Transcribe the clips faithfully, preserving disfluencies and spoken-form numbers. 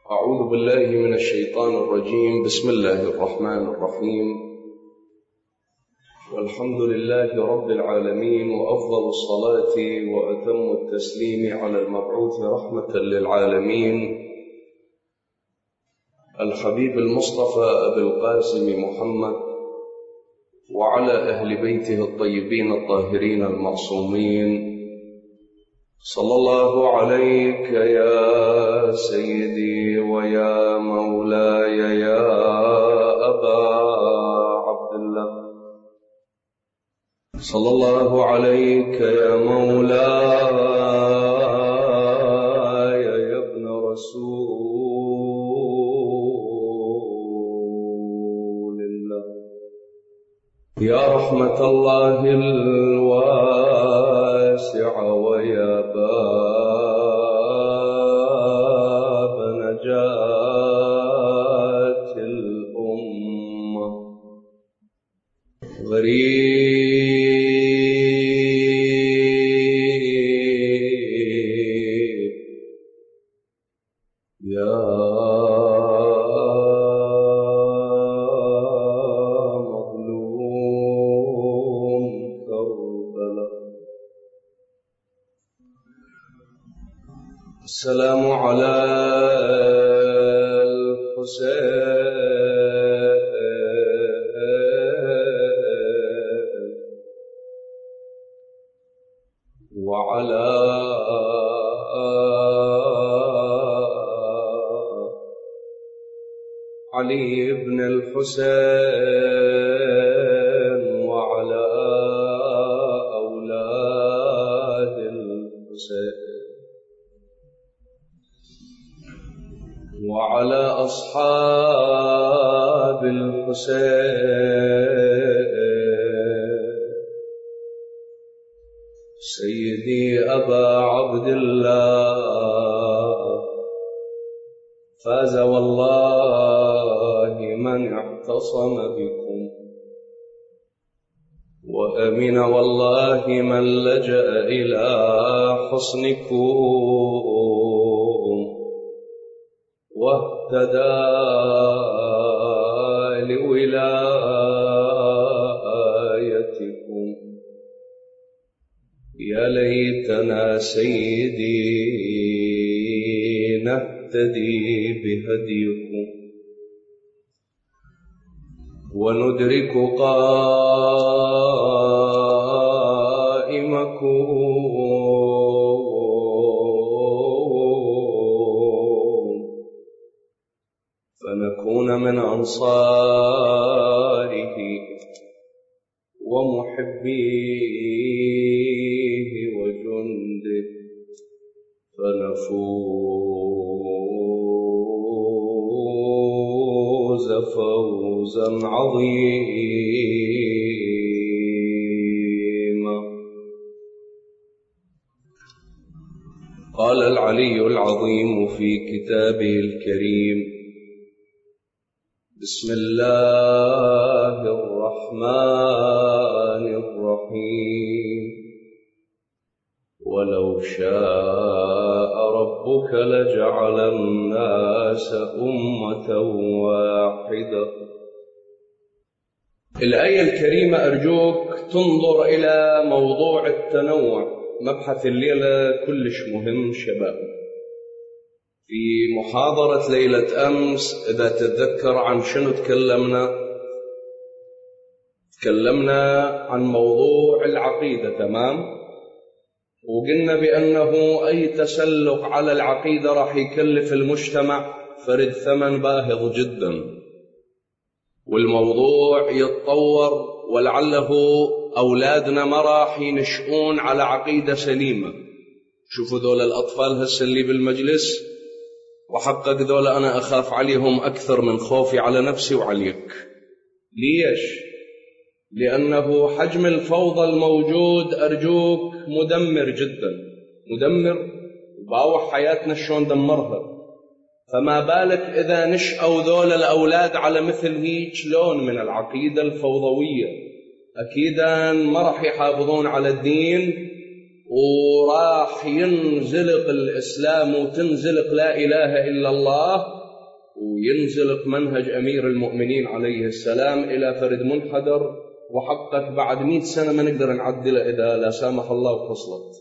أعوذ بالله من الشيطان الرجيم. بسم الله الرحمن الرحيم، والحمد لله رب العالمين، وأفضل الصلاة وأتم التسليم على المبعوث رحمة للعالمين الحبيب المصطفى أبي القاسم محمد، وعلى أهل بيته الطيبين الطاهرين المعصومين. صلى الله عليك يا سيدي ويا مولاي يا أبا عبد الله، صلى الله عليك يا مولاي يا ابن رسول الله، يا رحمة الله الواسعة ويا باب نجاة الأمة. غريب يا مظلوم كربلاء. السلام على الحسين وعلى علي بن الحسين وعلى أولاد الحسين وعلى أصحاب الحسين. سيدي أبا عبد الله، فاز والله من اعتصم بكم، وأمن والله من لجأ إلى حصنكم، واهتدى لولايتكم. يا ليتنا سيدي نهتدي بهديكم وندرك قائمكم، فنكون من أنصاره ومحبيه وجنده، فنفوز فوزا عظيما. قال العلي العظيم في كتابه الكريم: بسم الله الرحمن الرحيم. ولو شاء ربك لجعل الناس أمة واحدة. الآية الكريمة أرجوك تنظر إلى موضوع التنوع. مبحث الليلة كلش مهم شباب. في محاضرة ليلة أمس إذا تتذكر عن شنو تكلمنا؟ تكلمنا عن موضوع العقيدة، تمام؟ وقلنا بأنه أي تسلق على العقيدة راح يكلف المجتمع فرد ثمن باهظ جدا، والموضوع يتطور، ولعله أولادنا ما راح ينشؤون على عقيدة سليمة. شوفوا ذول الأطفال هسه اللي بالمجلس، وحقق ذول أنا أخاف عليهم أكثر من خوفي على نفسي وعليك. ليش؟ لأنه حجم الفوضى الموجود أرجوك مدمر جدا، مدمر، وباوح حياتنا شلون دمرها. فما بالك إذا نشأوا ذول الأولاد على مثل هيك لون من العقيدة الفوضوية، أكيدا ما راح يحافظون على الدين، وراح ينزلق الإسلام وتنزلق لا إله إلا الله، وينزلق منهج أمير المؤمنين عليه السلام إلى فرد منحدر، وحقك بعد مئة سنة ما نقدر نعدله إذا لا سامح الله فصلت.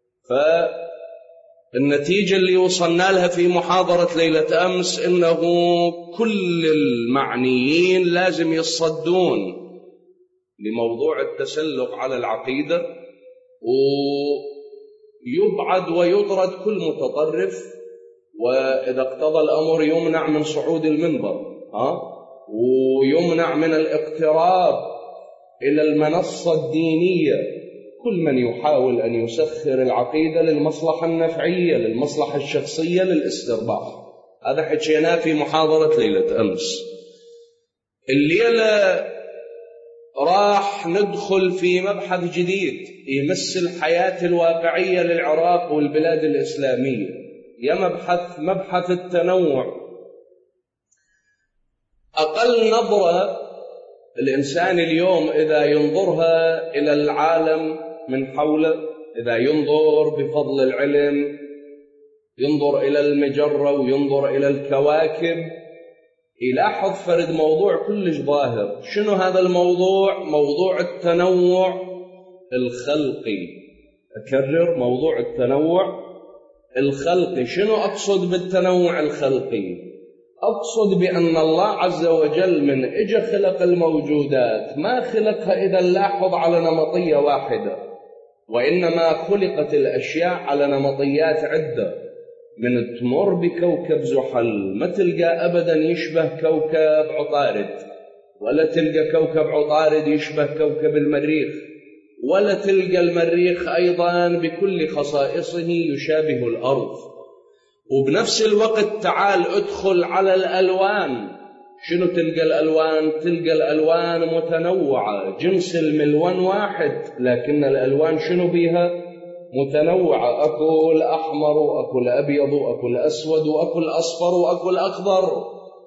فالنتيجة اللي وصلنا لها في محاضرة ليلة أمس إنه كل المعنيين لازم يصدون لموضوع التسلق على العقيدة، ويبعد ويطرد كل متطرف، وإذا اقتضى الأمر يمنع من صعود المنبر، ها؟ ويمنع من الاقتراب إلى المنصة الدينية كل من يحاول أن يسخر العقيدة للمصلحة النفعية، للمصلحة الشخصية، للاسترباح. هذا حكيناه في محاضرة ليلة أمس. الليلة راح ندخل في مبحث جديد يمس الحياة الواقعية للعراق والبلاد الإسلامية، يا مبحث مبحث التنوع. أقل نظرة الإنسان اليوم إذا ينظرها إلى العالم من حوله، إذا ينظر بفضل العلم، ينظر إلى المجرة وينظر إلى الكواكب، يلاحظ فرد موضوع كلش ظاهر. شنو هذا الموضوع؟ موضوع التنوع الخلقي. أكرر، موضوع التنوع الخلقي. شنو أقصد بالتنوع الخلقي؟ أقصد بأن الله عز وجل من إجا خلق الموجودات ما خلقها إذا نلاحظ على نمطية واحدة، وإنما خلقت الأشياء على نمطيات عدة. من تمر بكوكب زحل ما تلقى أبدا يشبه كوكب عطارد، ولا تلقى كوكب عطارد يشبه كوكب المريخ، ولا تلقى المريخ أيضا بكل خصائصه يشابه الأرض. وبنفس الوقت تعال ادخل على الألوان. شنو تلقى الألوان؟ تلقى الألوان متنوعة، جنس الملون واحد لكن الألوان شنو بيها؟ متنوعة. أكو الأحمر وأكو الأبيض وأكو الأسود وأكو الأصفر وأكو الأخضر.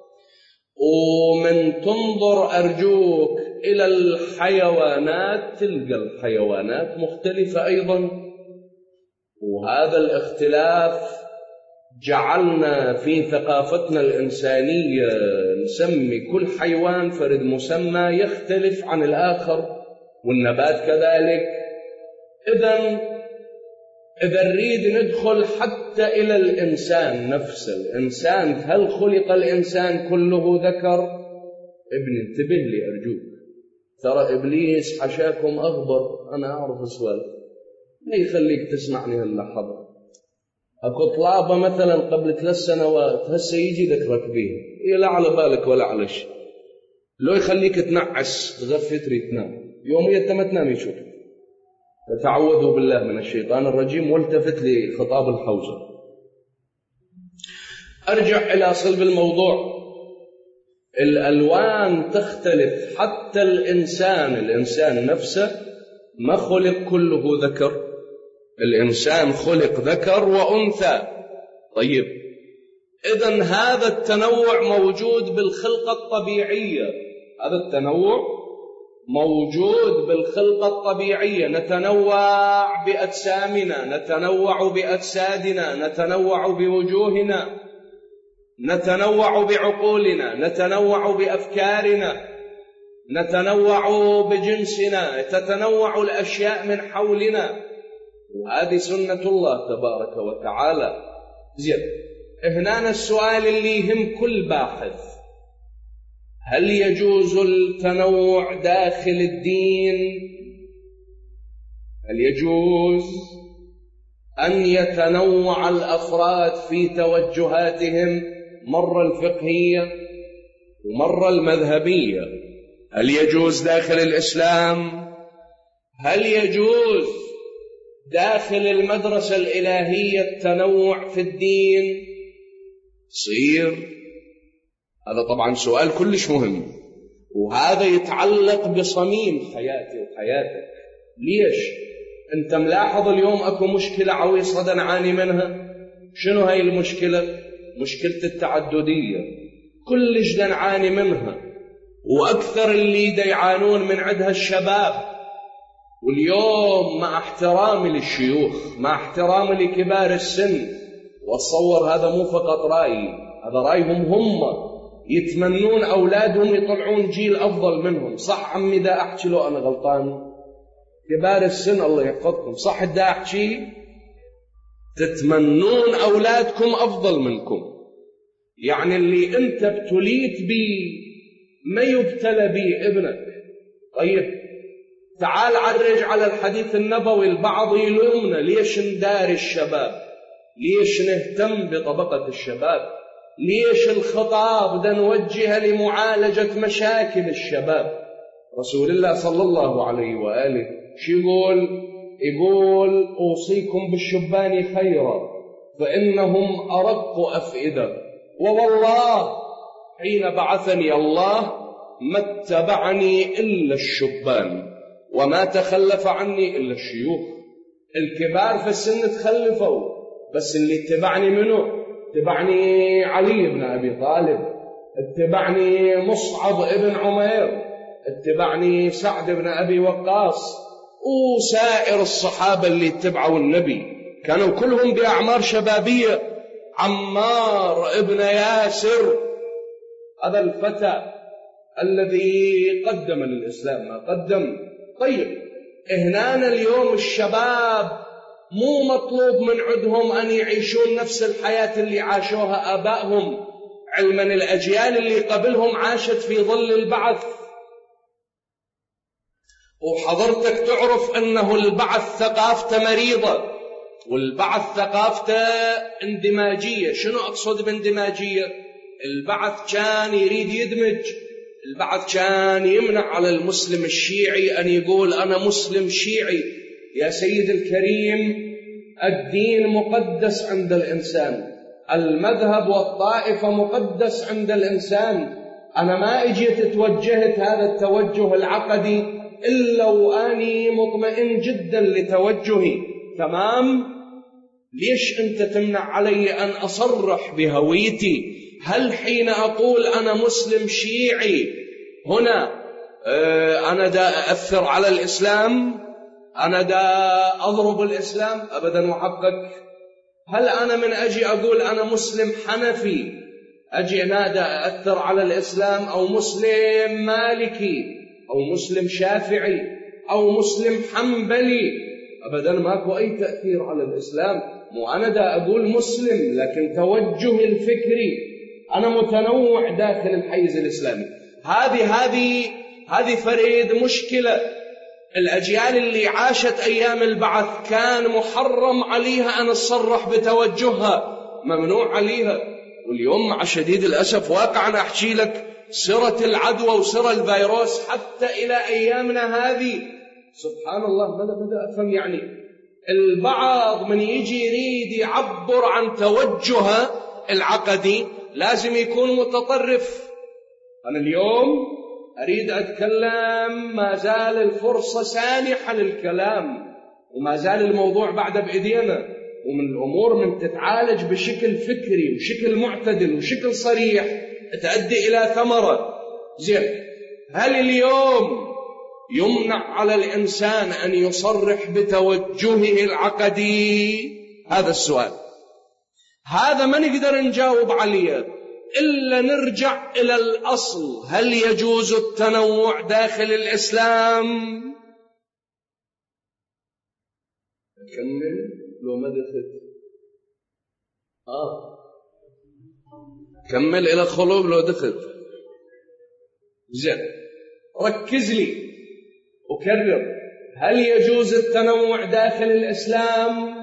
ومن تنظر أرجوك إلى الحيوانات تلقى الحيوانات مختلفة أيضا. وهذا الاختلاف جعلنا في ثقافتنا الإنسانية نسمي كل حيوان فرد مسمى يختلف عن الآخر، والنبات كذلك. إذن إذا نريد ندخل حتى إلى الإنسان نفسه، الإنسان هل خلق الإنسان كله ذكر؟ ابن انتبه لي أرجوك، ترى إبليس حشاكم أغبر، أنا أعرف السؤال، ما يخليك تسمعني هاللحظة. أكو طلابة مثلا قبل ثلاث سنوات هسه يجي ذكرك بيها، إيه لا على بالك ولا على شيء، لو يخليك تنعس تغفي تريد تنام، يوميا ما تنام يشوف. فتعوذوا بالله من الشيطان الرجيم والتفت لخطاب الحوزة. أرجع إلى صلب الموضوع. الألوان تختلف، حتى الإنسان الإنسان نفسه ما خلق كله ذكر، الإنسان خلق ذكر وأنثى. طيب إذن هذا التنوع موجود بالخلقة الطبيعية، هذا التنوع موجود بالخلقة الطبيعية. نتنوع بأجسامنا، نتنوع بأجسادنا، نتنوع بوجوهنا، نتنوع بعقولنا، نتنوع بأفكارنا، نتنوع بجنسنا، تتنوع الأشياء من حولنا، وهذه سنة الله تبارك وتعالى. زين، هنا السؤال اللي يهم كل باحث: هل يجوز التنوع داخل الدين؟ هل يجوز أن يتنوع الأفراد في توجهاتهم، مرة الفقهية ومرة المذهبية؟ هل يجوز داخل الإسلام؟ هل يجوز داخل المدرسة الإلهية التنوع في الدين؟ صير هذا طبعا سؤال كلش مهم، وهذا يتعلق بصميم حياتي وحياتك. ليش؟ أنت ملاحظ اليوم أكو مشكلة عويصة نعاني منها. شنو هاي المشكلة؟ مشكلة التعددية، كلش نعاني منها، وأكثر اللي يعانون من عندها الشباب. واليوم مع احترامي للشيوخ، مع احترامي لكبار السن، واتصور هذا مو فقط رأيي، هذا رأيهم هم، يتمنون أولادهم يطلعون جيل أفضل منهم. صح عمي دا أحكي له أنا غلطان؟ كبار السن الله يحفظكم، صح دا أحكي؟ تتمنون أولادكم أفضل منكم، يعني اللي أنت ابتليت بيه ما يبتلى بيه ابنك. طيب تعال عرج على الحديث النبوي. البعض يلومنا ليش ندار الشباب، ليش نهتم بطبقة الشباب، ليش الخطاب بدنا نوجهها لمعالجة مشاكل الشباب. رسول الله صلى الله عليه وآله شو يقول؟ يقول أوصيكم بالشبان خيرا فإنهم أرق أفئدة، ووالله حين بعثني الله ما اتبعني إلا الشبان وما تخلف عني إلا الشيوخ. الكبار في السن تخلفوا، بس اللي اتبعني منه؟ اتبعني علي بن أبي طالب، اتبعني مصعب ابن عمير، اتبعني سعد بن أبي وقاص، وسائر الصحابة اللي اتبعوا النبي كانوا كلهم بأعمار شبابية. عمار ابن ياسر هذا الفتى الذي قدم للإسلام ما قدم. طيب هنا اليوم الشباب مو مطلوب من عندهم أن يعيشون نفس الحياة اللي عاشوها آبائهم، علما الأجيال اللي قبلهم عاشت في ظل البعث. وحضرتك تعرف أنه البعث ثقافته مريضة، والبعث ثقافته اندماجية. شنو أقصد باندماجية؟ البعث كان يريد يدمج، البعث كان يمنع على المسلم الشيعي أن يقول أنا مسلم شيعي. يا سيد الكريم، الدين مقدس عند الإنسان، المذهب والطائفة مقدس عند الإنسان. أنا ما اجيت توجهت هذا التوجه العقدي إلا وأني مطمئن جدا لتوجهي. تمام؟ ليش أنت تمنع علي أن أصرح بهويتي؟ هل حين أقول أنا مسلم شيعي هنا آه أنا دا أثر على الإسلام؟ أنا دا أضرب الإسلام؟ أبدا وحقك. هل أنا من أجي أقول أنا مسلم حنفي أجي أنا دا أثر على الإسلام؟ أو مسلم مالكي أو مسلم شافعي أو مسلم حنبلي؟ أبدا ماكو أي تأثير على الإسلام. مو أنا دا أقول مسلم، لكن توجهي الفكري أنا متنوع داخل الحيز الإسلامي. هذه هذه هذه فريد مشكلة. الأجيال اللي عاشت أيام البعث كان محرم عليها أن تصرح بتوجهها، ممنوع عليها. واليوم مع شديد الأسف واقعا أحكي لك سرة العدوى وسرة الفيروس حتى إلى أيامنا هذه. سبحان الله. بدأ بدأ أفهم يعني البعض من يجي يريد يعبر عن توجهه العقدي لازم يكون متطرف. أنا اليوم أريد أتكلم، ما زال الفرصة سانحة للكلام، وما زال الموضوع بعد بإيدينا، ومن الأمور من تتعالج بشكل فكري وشكل معتدل وشكل صريح تؤدي إلى ثمرة. زين، هل اليوم يمنع على الإنسان أن يصرح بتوجهه العقدي؟ هذا السؤال، هذا ما نقدر نجاوب عليه إلا نرجع إلى الأصل. هل يجوز التنوع داخل الإسلام؟ كمل لو ما دخلت. آه كمل إلى الخلوب لو دخلت. زين، ركز لي وكرر. هل يجوز التنوع داخل الإسلام؟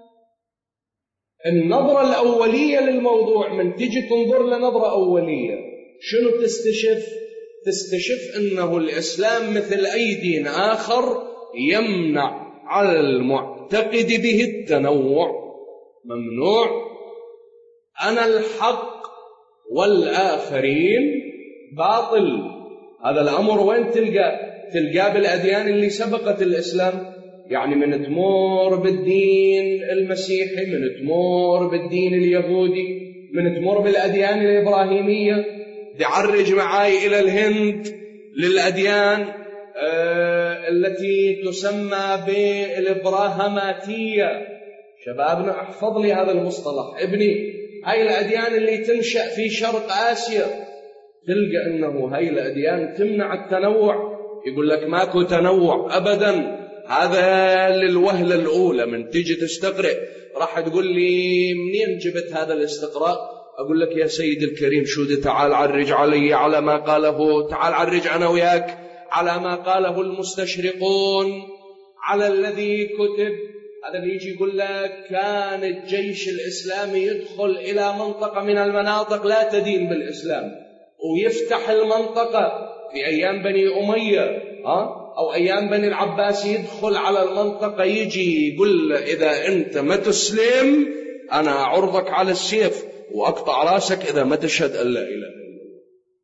النظرة الأولية للموضوع من تجي تنظر لنظرة أولية شنو تستشف؟ تستشف أنه الإسلام مثل أي دين آخر يمنع على المعتقد به التنوع، ممنوع. أنا الحق والآخرين باطل. هذا الأمر وين تلقى؟ تلقى بالأديان اللي سبقت الإسلام. يعني من تمور بالدين المسيحي، من تمور بالدين اليهودي، من تمور بالأديان الإبراهيمية، تعرج معاي إلى الهند للأديان آه التي تسمى بالإبراهاماتية. شبابنا احفظ لي هذا المصطلح ابني، هاي الأديان اللي تنشأ في شرق آسيا تلقى أنه هاي الأديان تمنع التنوع. يقول لك ماكو تنوع أبدا. هذا للوهلة الأولى من تيجي تستقرأ راح تقول لي منين جبت هذا الاستقراء؟ أقول لك يا سيد الكريم شو دي، تعال عرج علي على ما قاله، تعال عرج أنا وياك على ما قاله المستشرقون على الذي كتب. هذا اللي يجي يقول لك كان الجيش الإسلامي يدخل إلى منطقة من المناطق لا تدين بالإسلام ويفتح المنطقة في أيام بني أمية ها أو أيام بني العباس، يدخل على المنطقة يجي يقول إذا أنت ما تسلم أنا أعرضك على السيف وأقطع راسك إذا ما تشهد أن لا إله إلا الله.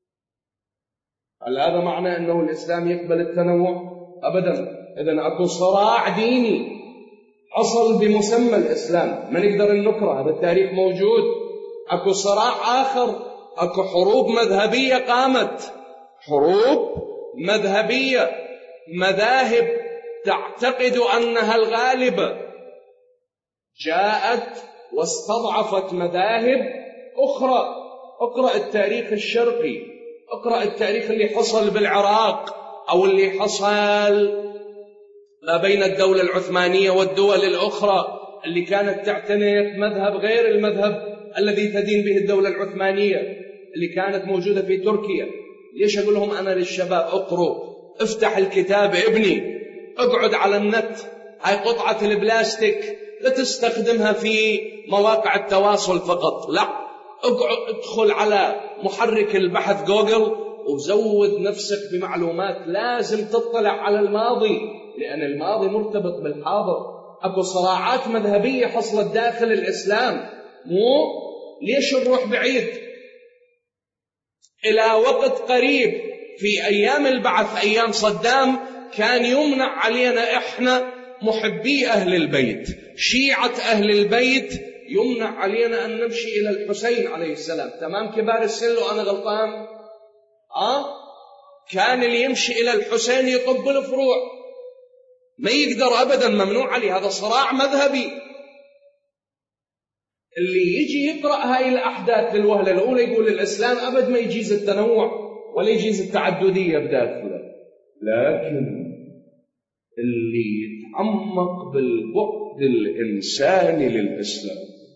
هل هذا معنى أنه الإسلام يقبل التنوع؟ أبدا. إذن أكو صراع ديني حصل بمسمى الإسلام، ما نقدر ننكره، هذا التاريخ موجود. أكو صراع آخر، أكو حروب مذهبية قامت، حروب مذهبية، مذاهب تعتقد أنها الغالبة جاءت واستضعفت مذاهب أخرى. اقرأ التاريخ الشرقي، اقرأ التاريخ اللي حصل بالعراق أو اللي حصل ما بين الدولة العثمانية والدول الأخرى اللي كانت تعتنق مذهب غير المذهب الذي تدين به الدولة العثمانية اللي كانت موجودة في تركيا. ليش أقول لهم أنا للشباب اقروا، افتح الكتاب ابني، اقعد على النت، هاي قطعة البلاستيك لا تستخدمها في مواقع التواصل فقط، لا، اقعد ادخل على محرك البحث جوجل وزود نفسك بمعلومات. لازم تطلع على الماضي لأن الماضي مرتبط بالحاضر. أكو صراعات مذهبية حصلت داخل الإسلام، مو ليش نروح بعيد؟ إلى وقت قريب في أيام البعث أيام صدام كان يمنع علينا إحنا محبي أهل البيت، شيعة أهل البيت، يمنع علينا أن نمشي إلى الحسين عليه السلام. تمام كبار السن لو أنا غلطان؟ آه؟ كان اللي يمشي إلى الحسين يطب الفروع، ما يقدر أبدا، ممنوع عليه. هذا صراع مذهبي. اللي يجي يقرأ هاي الأحداث للوهلة الأولى يقول الإسلام أبد ما يجيز التنوع ولا يجيز التعددية بداخله، لكن اللي يتعمق بالبعد الإنساني للإسلام،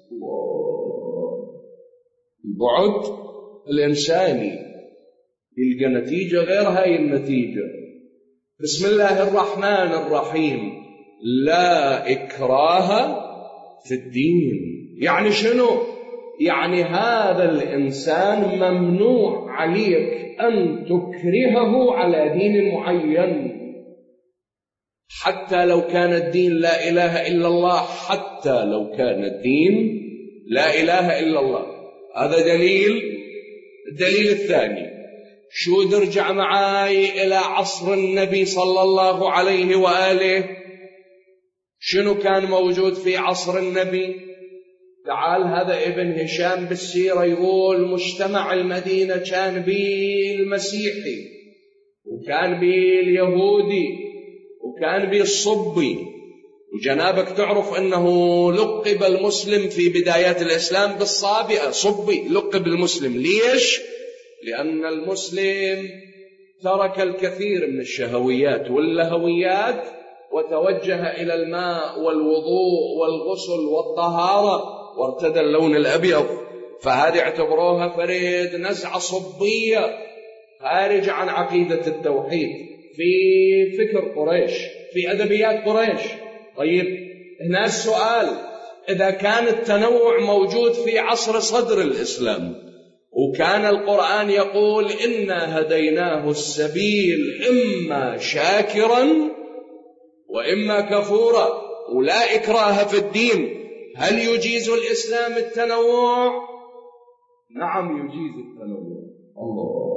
البعد الإنساني، يلقى نتيجة غير هاي النتيجة. بسم الله الرحمن الرحيم، لا إكراه في الدين. يعني شنو؟ يعني هذا الإنسان ممنوع عليك أن تكرهه على دين معين، حتى لو كان الدين لا إله إلا الله، حتى لو كان الدين لا إله إلا الله. هذا دليل. الدليل الثاني، شو نرجع معاي إلى عصر النبي صلى الله عليه وآله. شنو كان موجود في عصر النبي؟ تعال، هذا ابن هشام بالسيرة يقول مجتمع المدينة كان بيه المسيحي وكان بيه اليهودي وكان بيه الصبي، وجنابك تعرف أنه لقب المسلم في بدايات الإسلام بالصابئة، صبي لقب المسلم. ليش؟ لأن المسلم ترك الكثير من الشهويات واللهويات وتوجه إلى الماء والوضوء والغسل والطهارة وارتدى اللون الأبيض. فهذه اعتبروها فريد نزعة صبية خارج عن عقيدة التوحيد في فكر قريش، في أدبيات قريش. طيب هنا السؤال، إذا كان التنوع موجود في عصر صدر الإسلام وكان القرآن يقول إنا هديناه السبيل إما شاكرا وإما كفورا ولا إكراه في الدين، هل يجيز الإسلام التنوع؟ نعم يجيز التنوع. الله،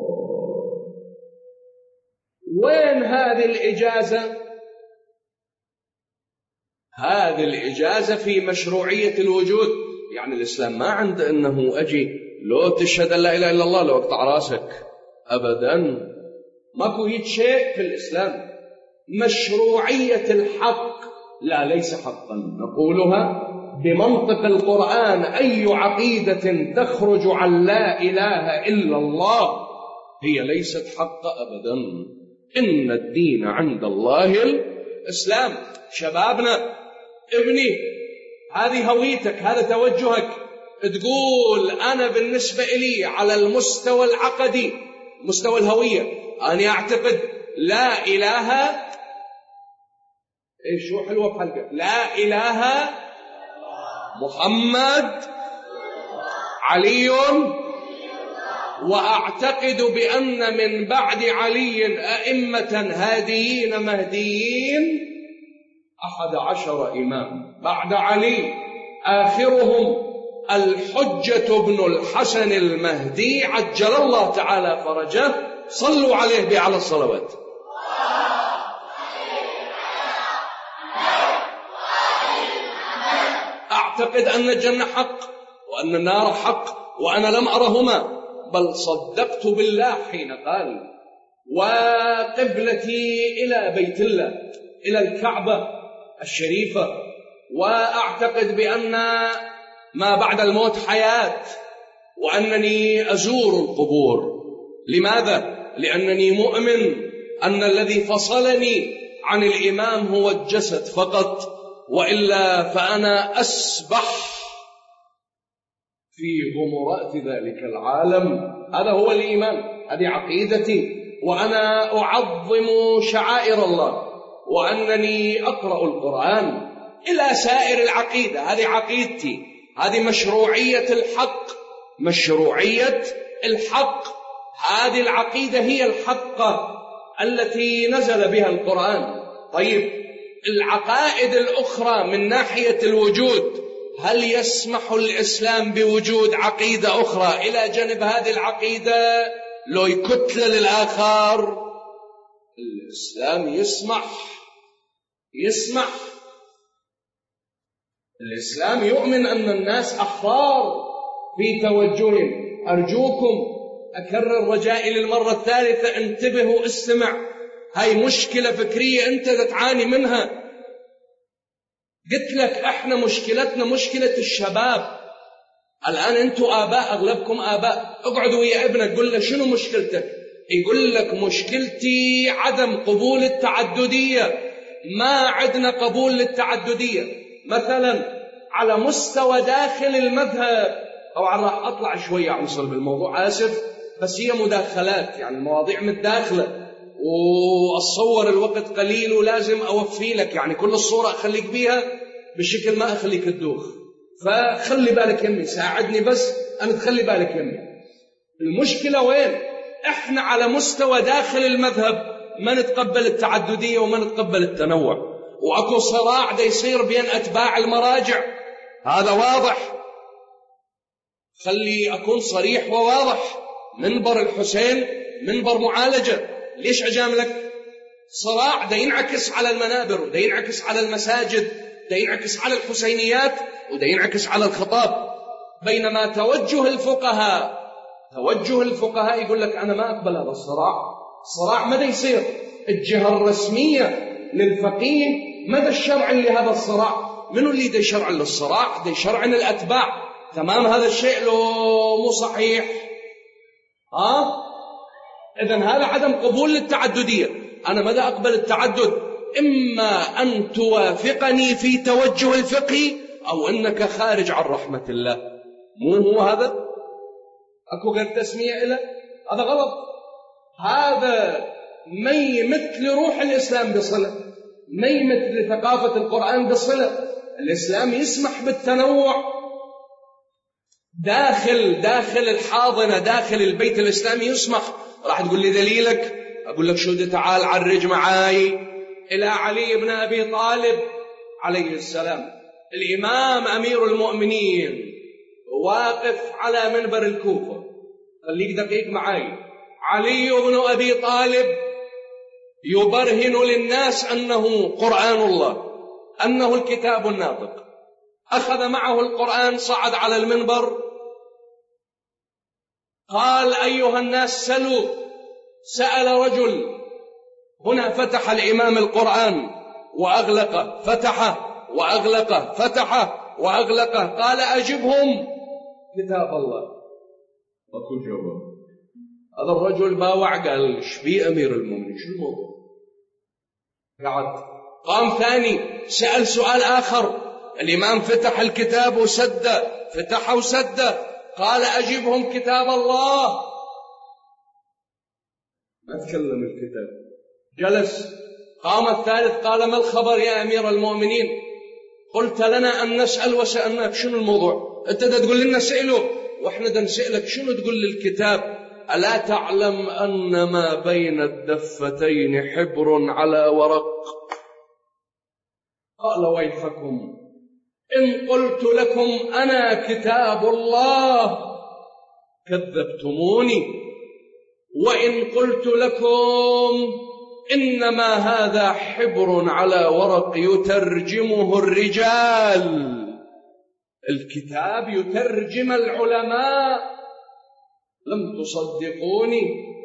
وين هذه الإجازة؟ هذه الإجازة في مشروعية الوجود. يعني الإسلام ما عنده أنه أجي لو تشهد أن لا إله إلا الله لو أقطع راسك، أبدا، ماكو هيك شيء في الإسلام. مشروعية الحق، لا ليس حقا نقولها بمنطق القرآن أي عقيدة تخرج عن لا إله إلا الله هي ليست حق أبدا. إن الدين عند الله الإسلام. شبابنا، ابني، هذه هويتك، هذا توجهك. تقول أنا بالنسبة لي على المستوى العقدي، مستوى الهوية، أنا أعتقد لا إله، إيش شو حلوة بحلقة، لا إله محمد علي، وأعتقد بأن من بعد علي أئمة هاديين مهديين أحد عشر إمام بعد علي، آخرهم الحجة بن الحسن المهدي عجل الله تعالى فرجه. صلوا عليه بعلى الصلوات. أعتقد أن الجنة حق وأن النار حق وأنا لم أرهما، بل صدقت بالله حين قال وقبلتي إلى بيت الله، إلى الكعبة الشريفة، وأعتقد بأن ما بعد الموت حياة، وأنني أزور القبور. لماذا؟ لأنني مؤمن أن الذي فصلني عن الإمام هو الجسد فقط، وإلا فأنا أسبح في غمرات ذلك العالم. هذا هو الإيمان، هذه عقيدتي، وأنا أعظم شعائر الله، وأنني أقرأ القرآن إلى سائر العقيدة. هذه عقيدتي، هذه مشروعية الحق، مشروعية الحق. هذه العقيدة هي الحق التي نزل بها القرآن. طيب، العقائد الأخرى من ناحية الوجود، هل يسمح الإسلام بوجود عقيدة أخرى إلى جانب هذه العقيدة لو يكتل للآخر؟ الإسلام يسمح، يسمح. الإسلام يؤمن أن الناس أحرار في توجههم. أرجوكم أكرر رجائي للمرة الثالثة، انتبهوا، استمع. هاي مشكلة فكرية أنت تعاني منها. قلت لك احنا مشكلتنا مشكلة الشباب. الآن أنتوا آباء، أغلبكم آباء. اقعدوا ويا ابنك قل له شنو مشكلتك، يقول لك مشكلتي عدم قبول التعددية، ما عندنا قبول للتعددية. مثلا على مستوى داخل المذهب، أو راح أطلع شوية عنصر بالموضوع، آسف، بس هي مداخلات، يعني المواضيع متداخلة، وأتصور الوقت قليل ولازم أوفي لك، يعني كل الصورة أخليك بيها بشكل ما أخليك تدوخ. فخلي بالك يمي، ساعدني بس أنا تخلي بالك يمي. المشكلة وين؟ إحنا على مستوى داخل المذهب ما نتقبل التعددية وما نتقبل التنوع، وأكو صراع دا يصير بين أتباع المراجع، هذا واضح. خلي أكون صريح وواضح. منبر الحسين منبر معالجة، ليش أجاملك؟ صراع دا ينعكس على المنابر، ودا ينعكس على المساجد، دا ينعكس على الحسينيات، ودا ينعكس على الخطاب. بينما توجه الفقهاء، توجه الفقهاء يقول لك أنا ما أقبل هذا الصراع. صراع ماذا يصير؟ الجهة الرسمية للفقيه، ماذا الشرع لهذا الصراع؟ منو اللي دا يشرع للصراع؟ دا يشرع الأتباع. تمام، هذا الشيء لو مو صحيح. ها؟ إذن هذا عدم قبول للتعددية. أنا ماذا أقبل التعدد؟ إما أن توافقني في توجه الفقهي، أو أنك خارج عن رحمة الله. مو هو هذا؟ أكو غير تسمية إله؟ هذا غلط. هذا ما يمت لروح الإسلام بصلة، ما يمت لثقافة القرآن بصلة. الإسلام يسمح بالتنوع داخل داخل الحاضنة، داخل البيت الإسلامي يسمح. راح تقول لي دليلك؟ أقول لك شو، تعال عرج معاي إلى علي بن أبي طالب عليه السلام، الإمام أمير المؤمنين، واقف على منبر الكوفة. خليك دقيق معاي. علي بن أبي طالب يبرهن للناس أنه قرآن الله، أنه الكتاب الناطق. أخذ معه القرآن، صعد على المنبر، قال أيها الناس سلوا. سأل رجل، هنا فتح الإمام القرآن وأغلقه، فتحه وأغلقه، فتحه وأغلقه. قال أجبهم كتاب الله. أكو جواب. هذا الرجل باوع قال إيش بي أمير المؤمنين شو الموضوع؟ قعد. قام ثاني سأل سؤال آخر. الإمام فتح الكتاب وسده، فتحه وسده. قال أجبهم كتاب الله. ما تكلم الكتاب، جلس. قام الثالث قال ما الخبر يا أمير المؤمنين؟ قلت لنا أن نسأل وسألناك. شنو الموضوع؟ أنت دا تقول لنا سئلوا وإحنا دا نسألك. شنو تقول للكتاب؟ ألا تعلم أن ما بين الدفتين حبر على ورق؟ قال ويحكم إن قلت لكم أنا كتاب الله كذبتموني، وإن قلت لكم إنما هذا حبر على ورق يترجمه الرجال، الكتاب يترجم العلماء، لم تصدقوني.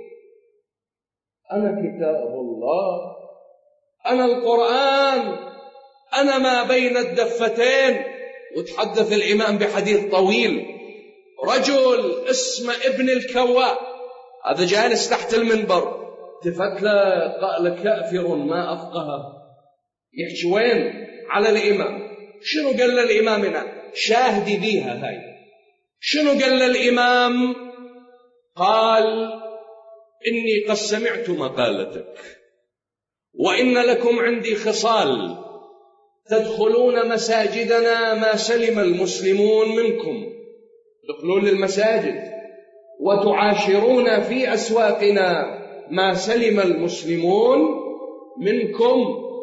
أنا كتاب الله، أنا القرآن، أنا ما بين الدفتين. وتحدث الإمام بحديث طويل. رجل اسمه ابن الكواء، هذا جالس تحت المنبر، التفت له قال كافر ما أفقهه. يحكي وين؟ على الإمام. شنو قال للإمام هنا؟ شاهدي بيها هاي. شنو قال للإمام؟ قال إني قد سمعت مقالتك، وإن لكم عندي خصال، تدخلون مساجدنا ما سلم المسلمون منكم، تدخلون للمساجد، وتعاشرون في أسواقنا ما سلم المسلمون منكم،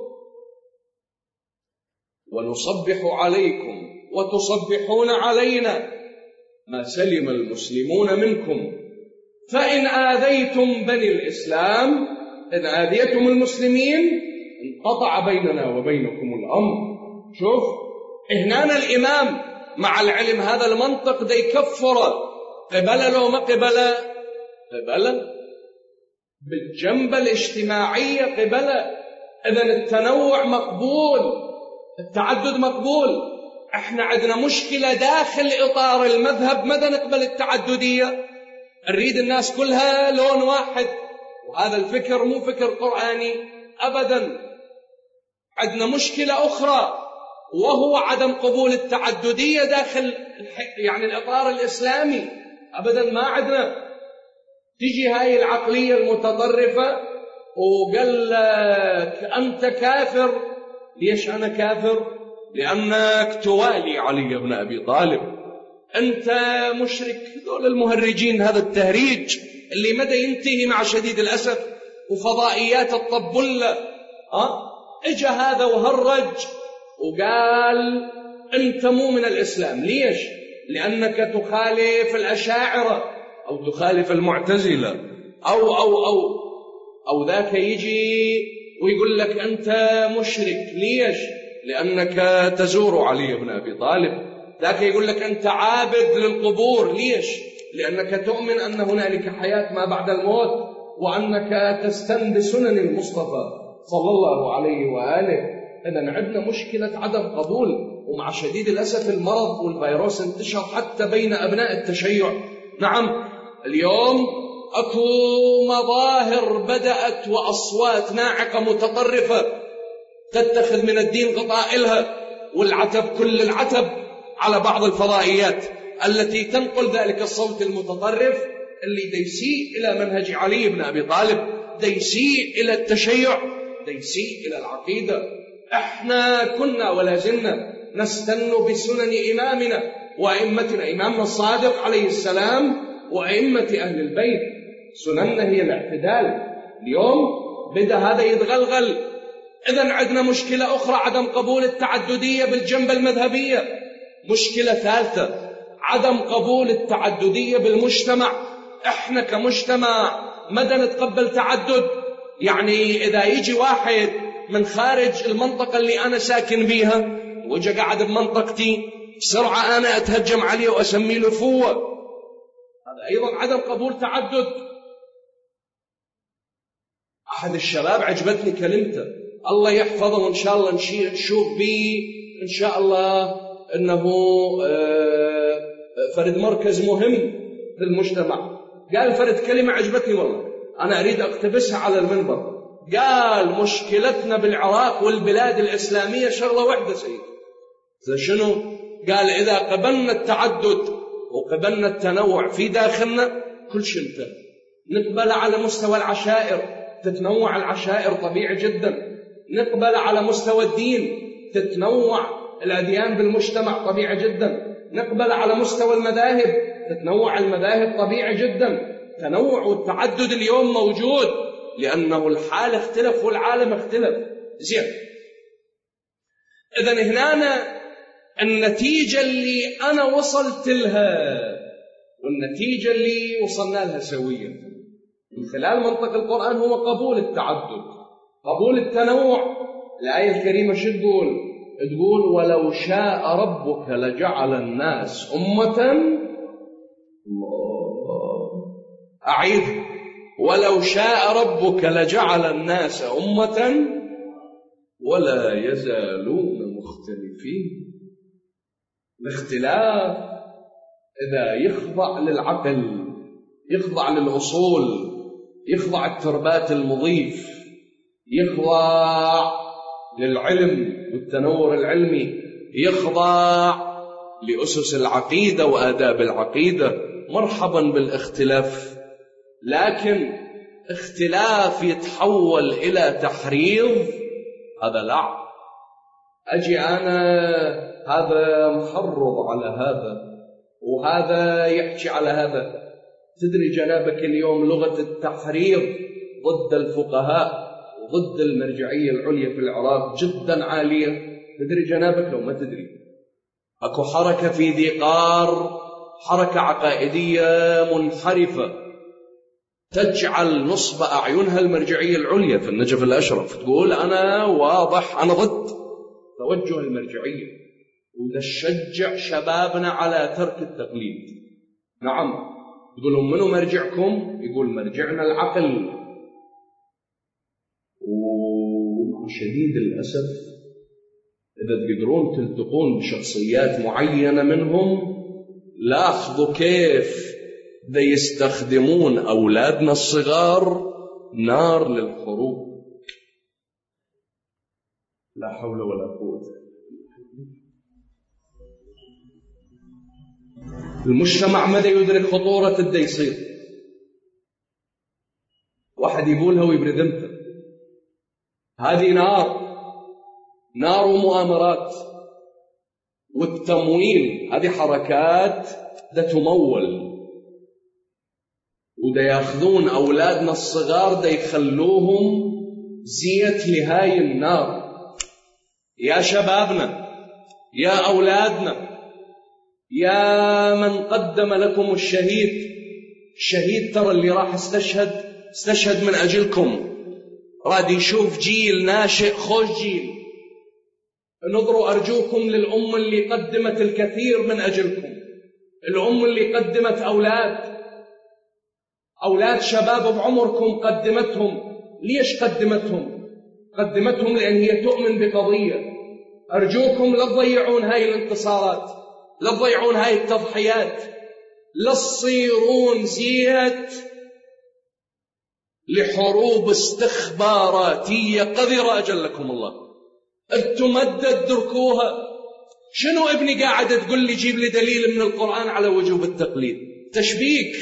ونصبح عليكم وتصبحون علينا ما سلم المسلمون منكم. فإن آذيتم بني الإسلام، إن آذيتم المسلمين، انقطع بيننا وبينكم الأمر. شوف هنا الإمام مع العلم هذا المنطق دا يكفر قبل لو ما قبل قبل بالجنبة الاجتماعية قبل. إذن التنوع مقبول، التعدد مقبول. احنا عندنا مشكلة داخل إطار المذهب، ماذا نقبل التعددية؟ نريد الناس كلها لون واحد، وهذا الفكر مو فكر قرآني أبدا. عندنا مشكلة أخرى وهو عدم قبول التعددية داخل يعني الإطار الإسلامي أبدا. ما عندنا. تيجي هاي العقلية المتطرفة وقال لك أنت كافر. ليش أنا كافر؟ لأنك توالي علي بن أبي طالب. أنت مشرك. دول المهرجين، هذا التهريج اللي مدى ينتهي مع شديد الأسف، وفضائيات الطبلة. أه؟ إجا هذا وهرج وقال أنت مو من الإسلام. ليش؟ لأنك تخالف الأشاعرة أو تخالف المعتزلة أو أو أو أو ذاك يجي ويقول لك أنت مشرك. ليش؟ لأنك تزور علي بن أبي طالب. ذاك يقول لك أنت عابد للقبور. ليش؟ لأنك تؤمن أن هنالك حياة ما بعد الموت، وأنك تستن بسنن المصطفى صلى الله عليه وآله. إذن عندنا مشكلة عدم قبول، ومع شديد الأسف المرض والفيروس انتشر حتى بين أبناء التشيع. نعم، اليوم أكو مظاهر بدأت وأصوات ناعقة متطرفة تتخذ من الدين قطائلها، والعتب كل العتب على بعض الفضائيات التي تنقل ذلك الصوت المتطرف اللي ديسيء إلى منهج علي بن أبي طالب، ديسيء إلى التشيع، ديسيء إلى العقيدة. احنا كنا ولا زلنا نستن بسنن إمامنا وأئمتنا، إمامنا الصادق عليه السلام وأئمة أهل البيت. سنننا هي الاعتدال. اليوم بدأ هذا يتغلغل. إذن عندنا مشكلة أخرى، عدم قبول التعددية بالجنبة المذهبية. مشكلة ثالثة، عدم قبول التعددية بالمجتمع. احنا كمجتمع مدى نتقبل تعدد؟ يعني إذا يجي واحد من خارج المنطقة اللي أنا ساكن بيها وجا قاعد بمنطقتي، بسرعة أنا أتهجم عليه وأسمي له فوة. هذا أيضا عدم قبول تعدد. أحد الشباب عجبتني كلمته، الله يحفظه وإن شاء الله نشوف به إن شاء الله أنه فرد مركز مهم في المجتمع، قال فرد كلمة عجبتني والله أنا أريد أقتبسها على المنبر، قال مشكلتنا بالعراق والبلاد الإسلامية شغلة واحدة سيد. شنو؟ قال إذا قبلنا التعدد وقبلنا التنوع في داخلنا كل شيء انتهى. نقبل على مستوى العشائر، تتنوع العشائر طبيعي جدا. نقبل على مستوى الدين، تتنوع الأديان بالمجتمع طبيعي جدا. نقبل على مستوى المذاهب، تتنوع المذاهب طبيعي جدا. تنوع والتعدد اليوم موجود لأنه الحال اختلف والعالم اختلف. زين، إذن هنا النتيجة اللي أنا وصلت لها والنتيجة اللي وصلنا لها سويا من خلال منطق القرآن هو قبول التعدد، قبول التنوع. الآية الكريمة شو تقول؟ تقول ولو شاء ربك لجعل الناس أمة، الله أعيد، ولو شاء ربك لجعل الناس أمة ولا يزالون مختلفين. الاختلاف إذا يخضع للعقل، يخضع للأصول، يخضع التربات المضيف، يخضع للعلم والتنور العلمي، يخضع لأسس العقيدة وآداب العقيدة، مرحبا بالاختلاف. لكن اختلاف يتحول إلى تحريض هذا لا. أجي أنا هذا محرض على هذا وهذا يحكي على هذا. تدري جنابك اليوم لغة التحريض ضد الفقهاء وضد المرجعية العليا في العراق جدا عالية. تدري جنابك لو ما تدري أكو حركة في ذي قار، حركة عقائدية منحرفة تجعل نصب أعينها المرجعية العليا في النجف الأشرف، تقول أنا واضح أنا ضد توجه المرجعية وتشجع شبابنا على ترك التقليد. نعم، يقول لهم منو مرجعكم؟ يقول مرجعنا العقل. وشديد الأسف إذا تقدرون تلتقون بشخصيات معينة منهم لاحظوا كيف ذا يستخدمون أولادنا الصغار نار للحروب. لا حول ولا قوة. المجتمع ماذا يدرك خطورة الدا يصير؟ واحد يقولها ويبرد ذمته. هذه نار، نار ومؤامرات والتمويل. هذه حركات دا تمول ودا ياخذون أولادنا الصغار دا يخلوهم زيت لهاي النار. يا شبابنا، يا أولادنا، يا من قدم لكم الشهيد، الشهيد ترى اللي راح استشهد استشهد من أجلكم، راد يشوف جيل ناشئ خوش جيل. نظروا أرجوكم للأم اللي قدمت الكثير من أجلكم، الأم اللي قدمت أولاد أولاد شباب بعمركم قدمتهم. ليش قدمتهم؟ قدمتهم لأن هي تؤمن بقضية. أرجوكم لا تضيعون هاي الانتصارات، لا تضيعون هاي التضحيات، لا تصيرون زيت لحروب استخباراتية قذرة أجلكم الله. أنتم مدى تدركوها. شنو ابني قاعد تقول لي جيب لي دليل من القرآن على وجوب التقليد؟ تشبيك.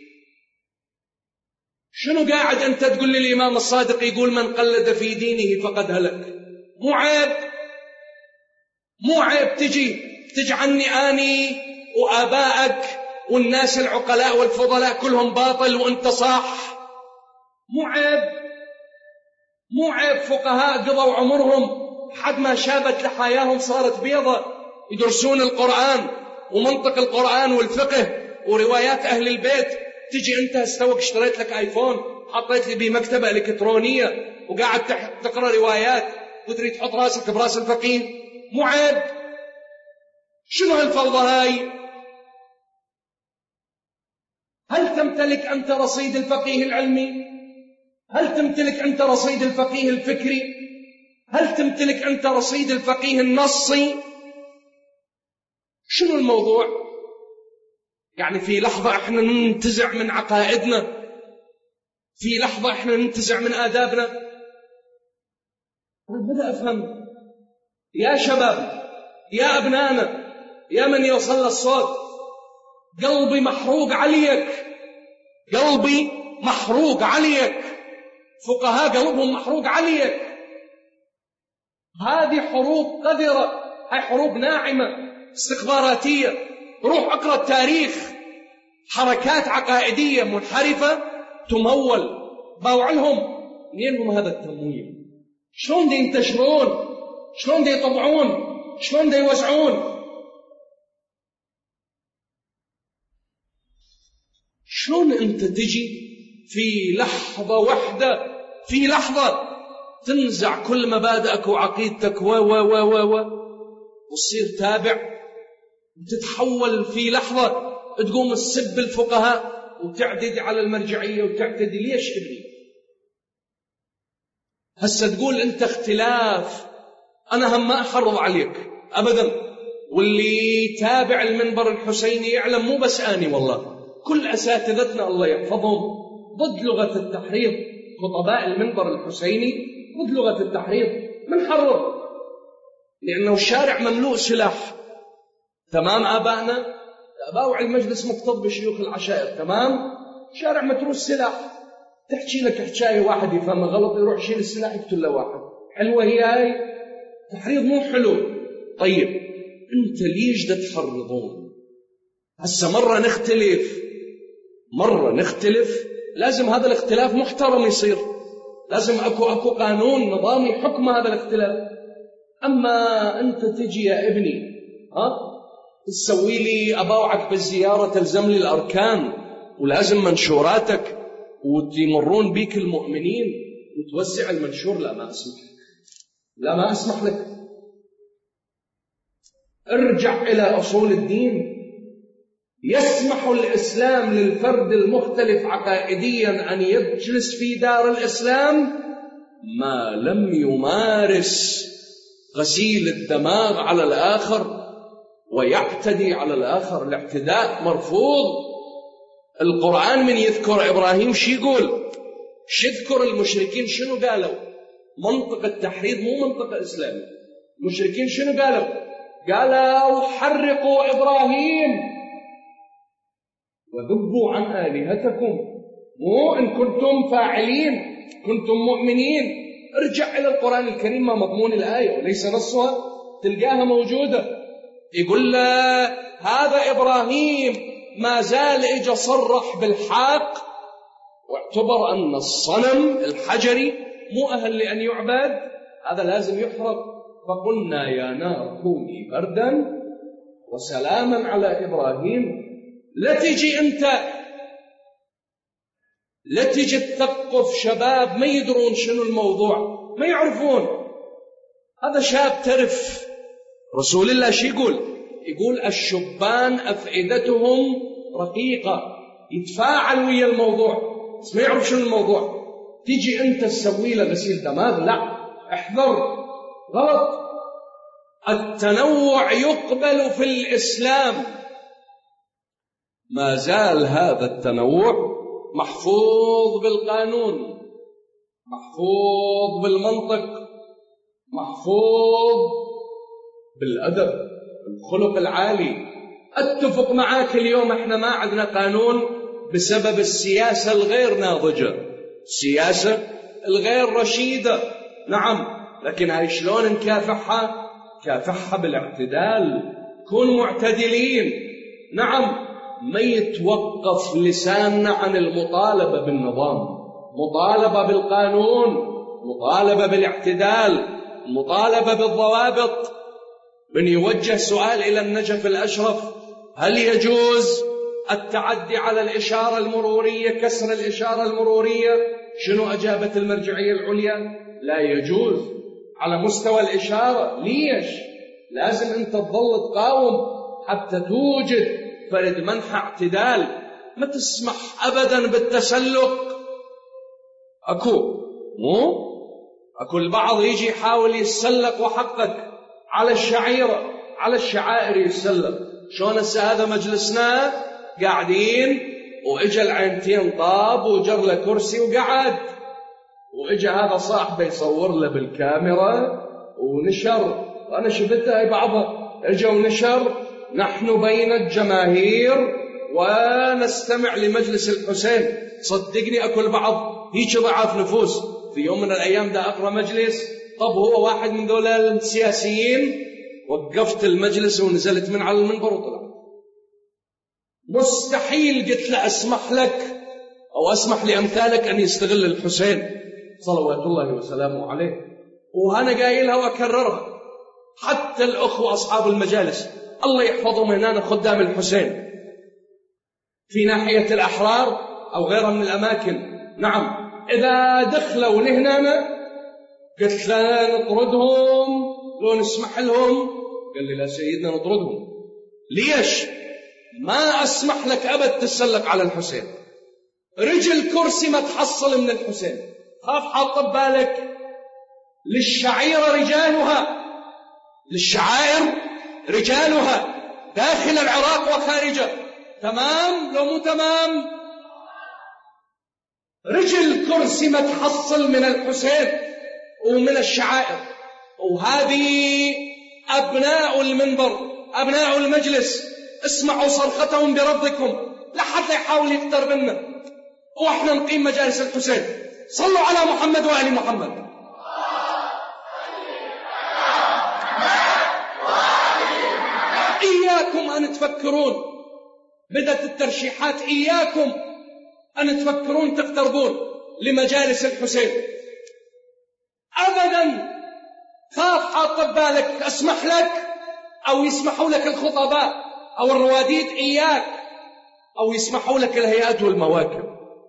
شنو قاعد أنت تقول لي الإمام الصادق يقول من قلد في دينه فقد هلك؟ مو عيب، مو عيب تجي تجعلني آني وآبائك والناس العقلاء والفضلاء كلهم باطل وانت صح. مو عيب، مو عيب. فقهاء قضوا عمرهم حد ما شابت لحياهم صارت بيضة يدرسون القرآن ومنطق القرآن والفقه وروايات أهل البيت. تجي أنت استوك اشتريت لك آيفون حطيت لي بمكتبة إلكترونية وقاعد تقرأ روايات وتريد تحط راسك براس الفقيه. مو عيب. شنو هالفوضى هاي؟ هل تمتلك أنت رصيد الفقيه العلمي؟ هل تمتلك أنت رصيد الفقيه الفكري؟ هل تمتلك أنت رصيد الفقيه النصي؟ شنو الموضوع؟ يعني في لحظة احنا ننتزع من عقائدنا، في لحظة احنا ننتزع من آدابنا. أنا بدأ أفهم. يا شباب، يا أبنائنا، يا من يوصل الصوت، قلبي محروق عليك، قلبي محروق عليك، فقهاء قلبهم محروق عليك. هذه حروب قذرة، هاي حروب ناعمة استخباراتية. روح اقرأ التاريخ، حركات عقائدية منحرفة تمول. باوعلهم منين هذا التمويل؟ شلون دي ينتشرون؟ شلون دي يطبعون؟ شلون دي يوزعون؟ شلون أنت تجي في لحظة واحدة، في لحظة تنزع كل مبادئك وعقيدتك و و و و و وتصير تابع، وتتحول في لحظة تقوم تسب الفقهاء وتعتدي على المرجعية وتعتدي. ليش تبني؟ هسه تقول أنت اختلاف، أنا هم ما أحرض عليك أبدا. واللي تابع المنبر الحسيني يعلم، مو بس أني والله، كل أساتذتنا الله يحفظهم ضد لغة التحريض. خطباء المنبر الحسيني ضد لغة التحريض. من حرض؟ لأنه الشارع مملوء سلاح. تمام آبائنا باوع المجلس مكتظ بشيوخ العشائر، تمام، شارع متروس سلاح. تحكي لك حكاية واحد يفهم غلط يروح يشيل السلاح يقتل له واحد. حلوة هي هاي؟ تحريض مو حلو. طيب انت ليش دا تحرضون؟ هسه مرة نختلف، مرة نختلف، لازم هذا الاختلاف محترم يصير، لازم اكو اكو قانون نظامي حكم هذا الاختلاف. اما انت تجي يا ابني ها تسوي لي أباوعك بالزيارة، تلزم لي الأركان ولازم منشوراتك وتمرون بيك المؤمنين وتوزع المنشور، لا ما أسمح لك، لا ما أسمح لك. ارجع إلى أصول الدين. يسمح الإسلام للفرد المختلف عقائديا أن يجلس في دار الإسلام ما لم يمارس غسيل الدماغ على الآخر ويعتدي على الآخر. الاعتداء مرفوض. القرآن من يذكر إبراهيم شو يقول؟ شو يذكر المشركين شنو قالوا؟ منطق التحريض مو منطق إسلامي. المشركين شنو قالوا؟ قالوا حرقوا إبراهيم وذبوا عن آلهتكم، مو إن كنتم فاعلين كنتم مؤمنين. ارجع إلى القرآن الكريم ما مضمون الآية وليس نصها، تلقاها موجودة. يقول له هذا إبراهيم ما زال إجا صرح بالحق واعتبر أن الصنم الحجري مو أهل لأن يعبد، هذا لازم يحرق. فقلنا يا نار كوني بردا وسلاما على إبراهيم. لا تجي أنت لا تجي تثقف شباب ما يدرون شنو الموضوع، ما يعرفون. هذا شاب ترف. رسول الله شو يقول؟ يقول الشبان أفئدتهم رقيقة، يتفاعل ويا الموضوع بس ما يعرف شنو الموضوع. تيجي أنت تسوي له غسيل دماغ؟ لا، احذر، غلط. التنوع يقبل في الإسلام، ما زال هذا التنوع محفوظ بالقانون، محفوظ بالمنطق، محفوظ بالأدب، الخلق العالي. أتفق معاك اليوم احنا ما عندنا قانون بسبب السياسة الغير ناضجة، السياسة الغير رشيدة، نعم، لكن هاي شلون نكافحها؟ كافحها بالاعتدال، كون معتدلين. نعم، ما يتوقف لساننا عن المطالبة بالنظام، مطالبة بالقانون، مطالبة بالاعتدال، مطالبة بالضوابط. من يوجه سؤال إلى النجف الأشرف: هل يجوز التعدي على الإشارة المرورية، كسر الإشارة المرورية؟ شنو أجابت المرجعية العليا؟ لا يجوز على مستوى الإشارة. ليش؟ لازم أنت تظل تقاوم حتى توجد فرد منح اعتدال. ما تسمح أبدا بالتسلق. أكو مو أكو البعض يجي يحاول يتسلق وحقك على الشعيرة على الشعائر يتسلق. شلون هسه هذا مجلسنا قاعدين وإجا العينتين طاب وجر له كرسي وقعد، وإجا هذا صاحبه يصور له بالكاميرا ونشر، وأنا شفتها هي بعضها، إجا ونشر نحن بين الجماهير ونستمع لمجلس الحسين. صدقني أكل بعض هيك ضعاف نفوس في يوم من الأيام دا أقرأ مجلس، طب هو واحد من دول السياسيين، وقفت المجلس ونزلت من على المنبر وطلعت. مستحيل قلت له أسمح لك أو أسمح لأمثالك أن يستغل الحسين صلوات الله وسلامه عليه. وأنا قايلها وأكررها، حتى الأخوة أصحاب المجالس الله يحفظهم هنا خدام الحسين في ناحية الأحرار أو غيرها من الأماكن، نعم إذا دخلوا لهنا قلت لا نطردهم لو نسمح لهم، قال لي لا سيدنا نطردهم. ليش؟ ما أسمح لك أبد تسلق على الحسين، رجل كرسي ما تحصل من الحسين. خاف حاط بالك للشعيرة رجالها، للشعائر رجالها داخل العراق وخارجه، تمام لو مو تمام؟ رجل كرسي ما تحصل من الحسين ومن الشعائر. وهذه أبناء المنبر أبناء المجلس اسمعوا صرختهم بربكم، لا حتى يحاول يقترب منا وإحنا نقيم مجالس الحسين. صلوا على محمد وآل محمد. إياكم أن تفكرون بدأت الترشيحات، إياكم أن تفكرون تقتربون لمجالس الحسين أبدا. خاف حاط بالك أسمح لك أو يسمحوا لك الخطباء أو الرواديد، إياك أو يسمحوا لك الهيئات والمواكب.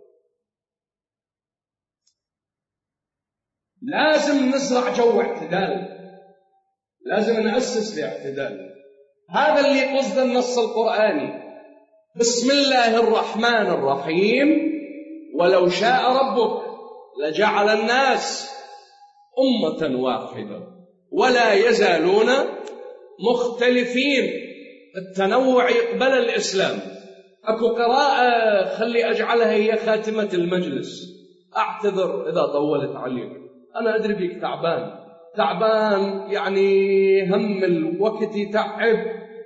لازم نزرع جو اعتدال، لازم نأسس لاعتدال. هذا اللي قصد النص القرآني، بسم الله الرحمن الرحيم، ولو شاء ربك لجعل الناس أمة واحدة ولا يزالون مختلفين. التنوع يقبل الإسلام. أكو قراءة خلي أجعلها هي خاتمة المجلس، أعتذر إذا طولت عليك، أنا أدري بيك تعبان تعبان يعني هم الوقت يتعب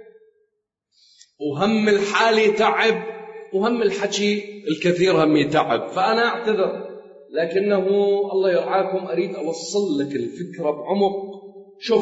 وهم الحال يتعب وهم الحكي الكثير هم يتعب، فأنا أعتذر، لكنه الله يرعاكم أريد أوصل لك الفكرة بعمق. شوف،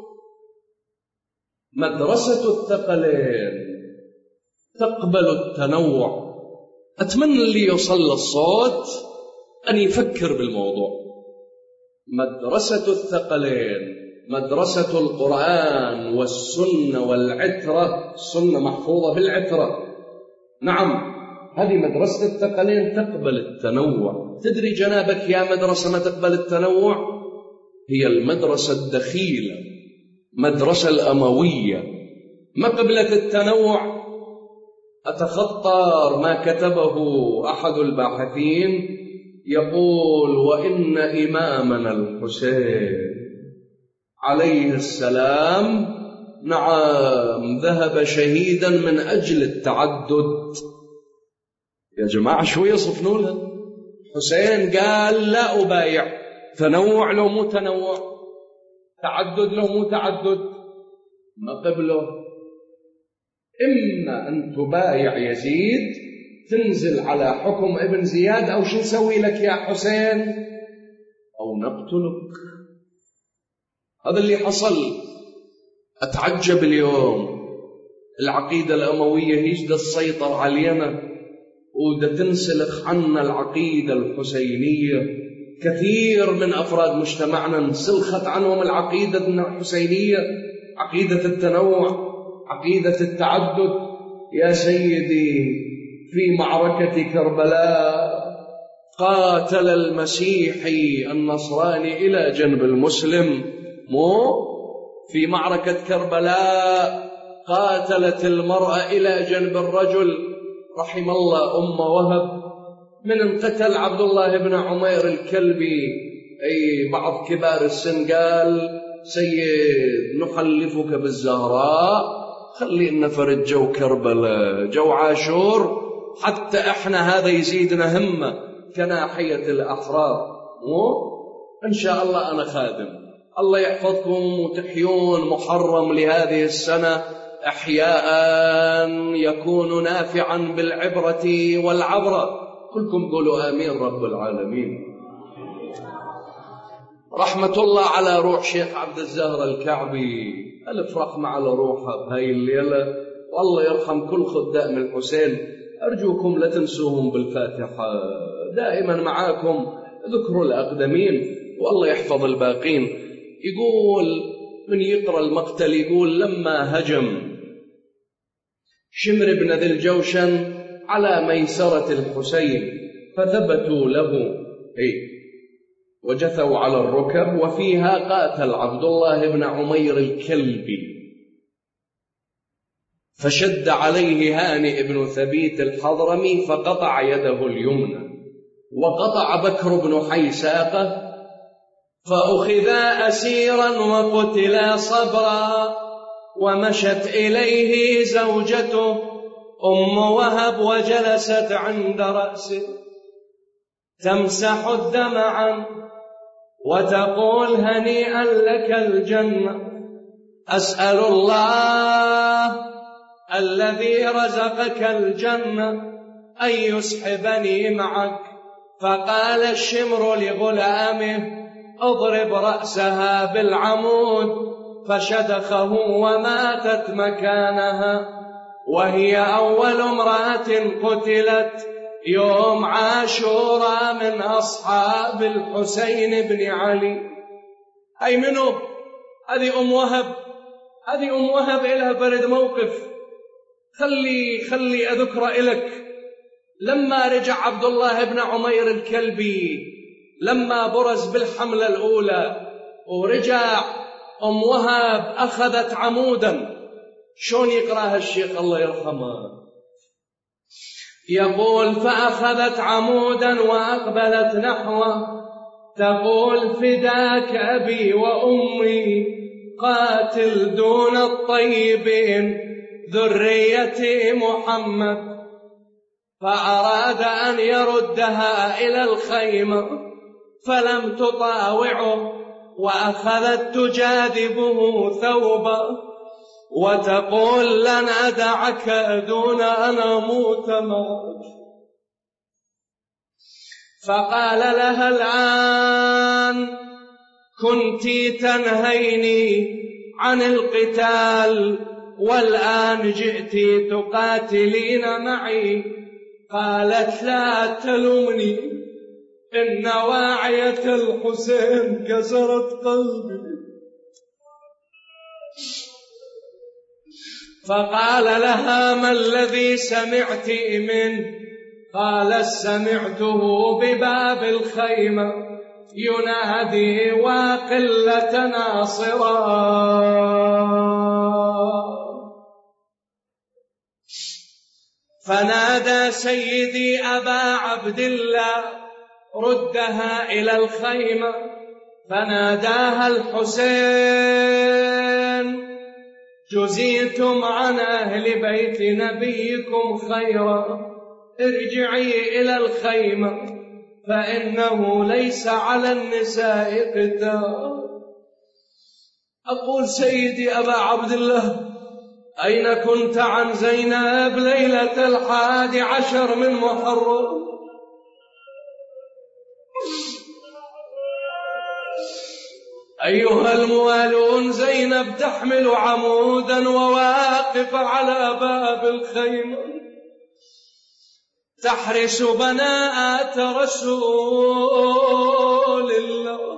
مدرسة الثقلين تقبل التنوع. أتمنى اللي يوصل للصوت أن يفكر بالموضوع. مدرسة الثقلين، مدرسة القرآن والسنة والعترة، السنة محفوظة بالعترة، نعم هذه مدرسة الثقلين تقبل التنوع. تدري جنابك يا مدرسة ما تقبل التنوع؟ هي المدرسة الدخيلة، مدرسة الأموية، ما قبلت التنوع. أتخطر ما كتبه أحد الباحثين يقول: وإن إمامنا الحسين عليه السلام نعم ذهب شهيدا من أجل التعدد. يا جماعة شو يصفنوا له؟ حسين قال لا أبايع، تنوع لو مو تنوع، تعدد لو مو تعدد، ما قبله. إما أن تبايع يزيد تنزل على حكم ابن زياد، أو شو نسوي لك يا حسين، أو نقتلك. هذا اللي حصل. أتعجب اليوم العقيدة الأموية هي دا تسيطر علينا ودا تنسلخ عنا العقيدة الحسينية. كثير من أفراد مجتمعنا انسلخت عنهم العقيدة الحسينية، عقيدة التنوع، عقيدة التعدد. يا سيدي، في معركة كربلاء قاتل المسيحي النصراني إلى جنب المسلم، مو في معركة كربلاء قاتلت المرأة إلى جنب الرجل. رحم الله أم وهب من انقتل عبد الله بن عمير الكلبي. أي بعض كبار السن قال: سيد نحلفك بالزهراء خلينا فرد جو كربلاء، جو عاشور، حتى احنا هذا يزيدنا همة كناحية الأحرار. مو إن شاء الله أنا خادم، الله يحفظكم وتحيون محرم لهذه السنة أحياء يكون نافعا بالعبرة والعبرة. كلكم قولوا آمين رب العالمين. رحمة الله على روح شيخ عبد الزهر الكعبي، ألف رحمة على روحه بهاي الليلة، والله يرحم كل خدام الحسين. أرجوكم لا تنسوهم بالفاتحة، دائما معاكم ذكروا الأقدمين والله يحفظ الباقين. يقول من يقرأ المقتل، يقول لما هجم شمر بن ذي الجوشن على ميسرة الحسين فثبتوا له أي وجثوا على الركب، وفيها قاتل عبد الله بن عمير الكلبي، فشد عليه هانئ بن ثبيت الحضرمي فقطع يده اليمنى، وقطع بكر بن حيساقه، فأخذا أسيرا وقتلا صبرا. ومشت إليه زوجته أم وهب وجلست عند رأسه تمسح الدم عنه وتقول هنيئا لك الجنة، أسأل الله الذي رزقك الجنة أن يسحبني معك. فقال الشمر لغلامه اضرب رأسها بالعمود، فشدخه وماتت مكانها، وهي أول امرأة قتلت يوم عاشوراء من أصحاب الحسين بن علي. أي منو؟ هذه أم وهب، هذه أم وهب إلها برد موقف. خلي خلي أذكر إلك لما رجع عبد الله بن عمير الكلبي، لما برز بالحملة الأولى ورجع، أم وهب أخذت عمودا. شون يقرأها الشيخ الله يرحمه؟ يقول فأخذت عمودا وأقبلت نحوه تقول فداك أبي وأمي، قاتل دون الطيبين ذرية محمد. فأراد أن يردها إلى الخيمة فلم تطاوعه، وأخذت تجاذبه ثوبا وتقول لن أدعك دون أن أموت معك. فقال لها الآن كنت تنهيني عن القتال والآن جئت تقاتلين معي. قالت لا تلومني، إن واعية الحسين كسرت قلبي. فقال لها ما الذي سمعت منه؟ قال سمعته بباب الخيمة ينادي وقلة ناصرا. فنادى سيدي أبا عبد الله ردها إلى الخيمة. فناداها الحسين جزيتم عن أهل بيت نبيكم خيرا، ارجعي إلى الخيمة فإنه ليس على النساء قتال. أقول سيدي أبا عبد الله أين كنت عن زينب ليلة الحادي عشر من محرم؟ أيها الموالون، زينب تحمل عمودا وواقف على باب الخيمة تحرس بنات رسول الله،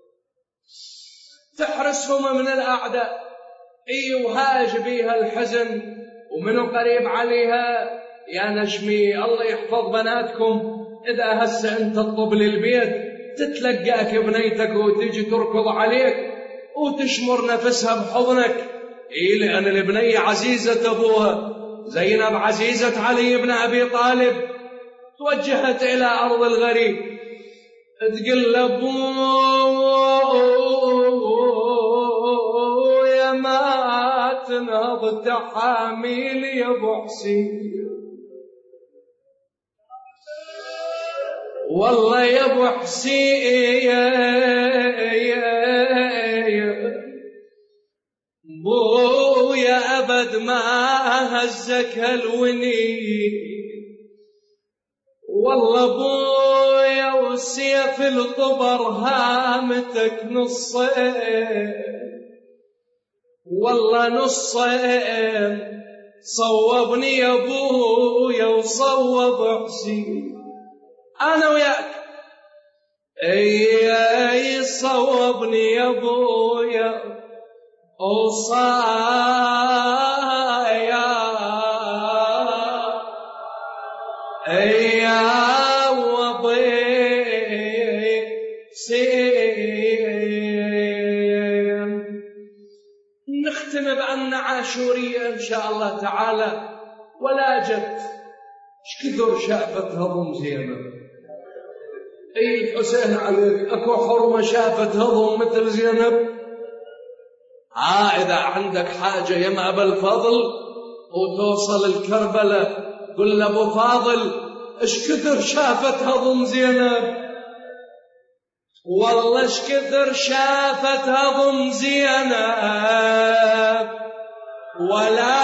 تحرسهم من الأعداء. إي وهاج بيها الحزن ومنه قريب عليها يا نجمي الله يحفظ بناتكم، إذا هسه أنت تطب للبيت تتلقاك بنيتك وتيجي تركض عليك وتشمر نفسها بحضنك. إيه لأن البنية عزيزة أبوها، زينب عزيزة علي بن أبي طالب. توجهت إلى أرض الغريب تقول أبويا مات تنهض تحاميل يا ابو حسين. والله يا ابو حسين بويا ابد ما هزك هالوني، والله بويا وسيف الطبر هامتك نصين، والله نصين صوبني يا بويا وصوب حسين. انا وياك اي اي صوبني يا بويا وصايا اي وضي سين. نختم بأن عاشورية إن شاء الله تعالى. ولا جت شكثر شافتها ضم زينب. اي الحسين عليك اكو حرمة شافتها ضم مثل زينب؟ ها إذا عندك حاجة يا أبا الفضل وتوصل الكربلة قل لأبو فاضل اش كثر شافتها ضم زينب، والله اش كثر شافتها ضم زينب. ولا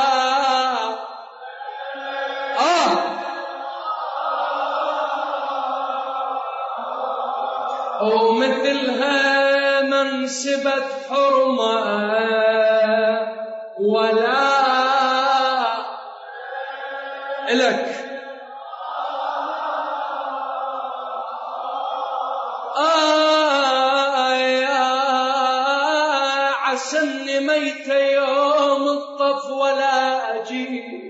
آه ومثلها منسبة حرمة ولا إلك. آه يا عسني ميت يوم الطف ولا أجيت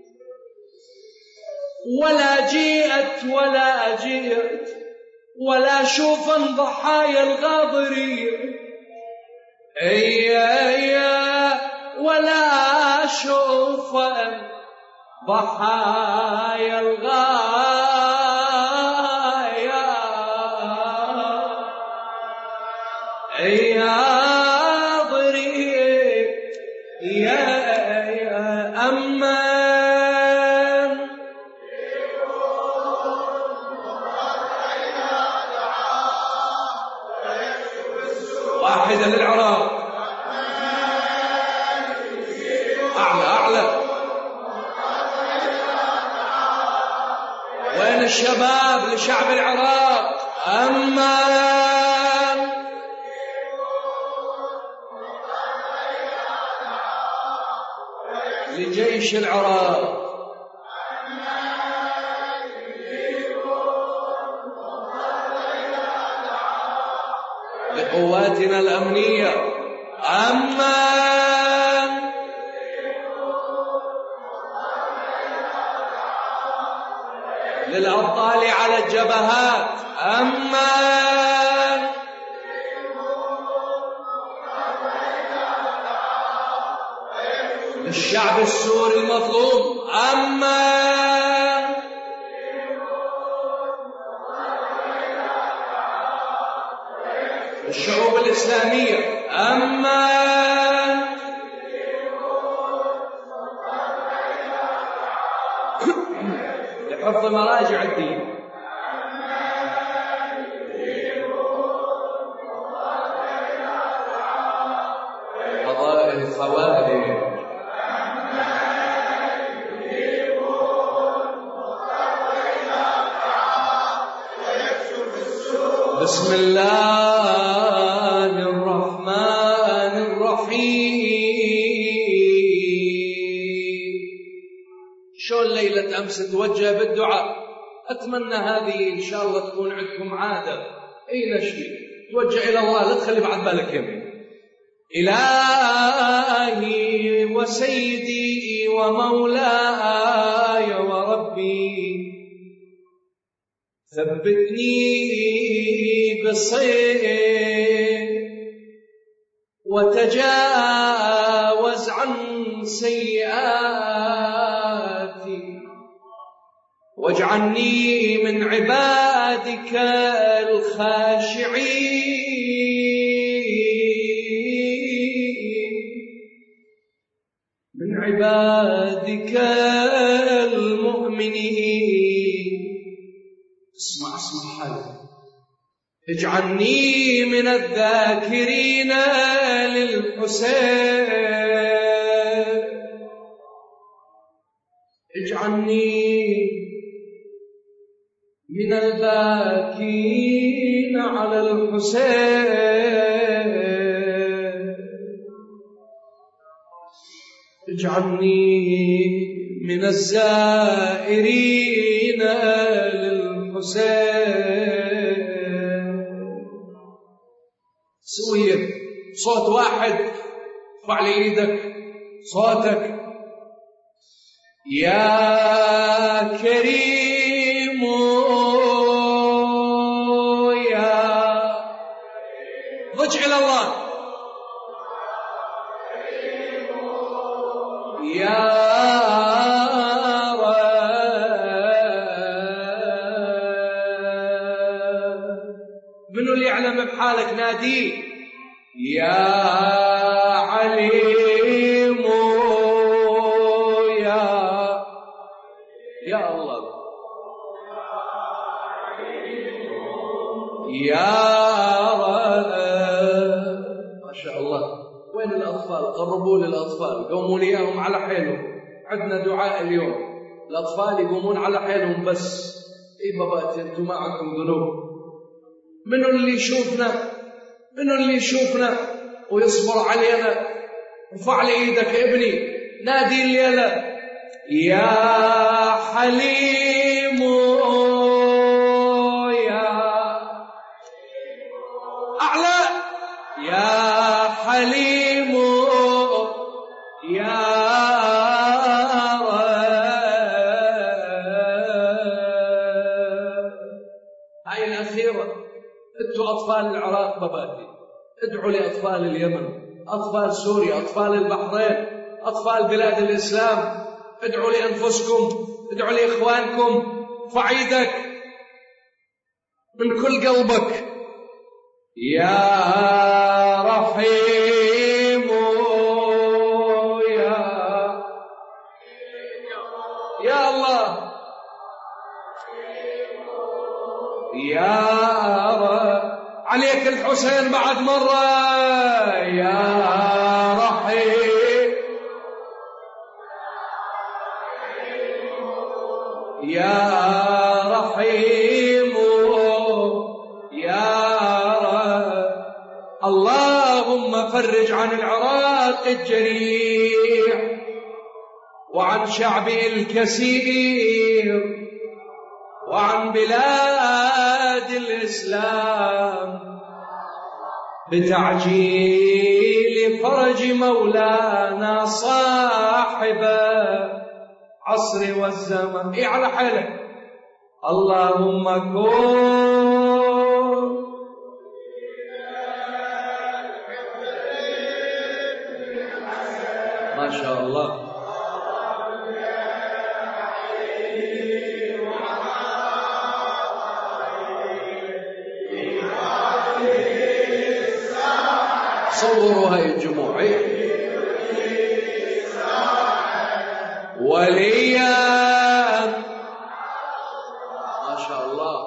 ولا جيت ولا جيت ولا شوفا ضحايا الغاضرين. اي اي ولا شوفا ضحايا الغايا. اي غاضرين يا يا أما واحدة للعراق. أعلى أعلى. وين الشباب لشعب العراق؟ أمان لجيش العراق. لقواتنا الأمنية. أمان للأبطال على الجبهات. أمان للشعب السوري المظلوم. أمان الشعوب الإسلامية. أمان لحفظ مراجع الدين. قضاء الخوارج. بسم الله الرحمن الرحيم. شلون ليلة أمس توجه بالدعاء؟ أتمنى هذه إن شاء الله تكون عندكم عادة. أي نشي توجه إلى الله، لا تخلي بعد بالك يمين. إلهي وسيدي ومولاي وربي ثبتني بصير وتجاوز عن سيئاتي واجعلني من عبادك الخاشعين. اسمع اسمع حالك. اجعلني من الذاكرين للحسين، اجعلني من الباكين على الحسين، اجعلني من الزائرين للحسين. سوية صوت واحد، ارفع لي ايدك صوتك. يا كريم يا ضج إلى الله، يا منو اللي يعلم بحالك ناديه. يا عليم يا يا الله، يا رب. ما شاء الله. وين الأطفال؟ قربوا للأطفال، قوموا ليهم على حيلهم. عندنا دعاء اليوم، الأطفال يقومون على حيلهم بس. إيه بابا أنتم ما عندكم ذنوب. منو اللي يشوفنا؟ منو اللي يشوفنا ويصبر علينا؟ ارفع لي ايدك يا ابني، نادي الليلة. يا حليم يا أعلى، يا حليم يا هاي الأخيرة. ادعوا أطفال العراق بباتي، ادعوا لأطفال اليمن، أطفال سوريا، أطفال البحرين، أطفال بلاد الإسلام. ادعوا لأنفسكم، ادعوا لإخوانكم. ارفع ايدك من كل قلبك. يا رحيم يا يا الله، يا رب. عليك الحسين بعد مرة. يا رحيم يا رحيم يا رب. اللهم فرج عن العراق الجريح وعن شعبه الكثير وعن بلاد الإسلام بتعجيل فرج مولانا صاحب عصر والزمن. إيه على حالك. اللهم كن ما شاء الله. صوروا هاي الجموع وليا ما شاء الله.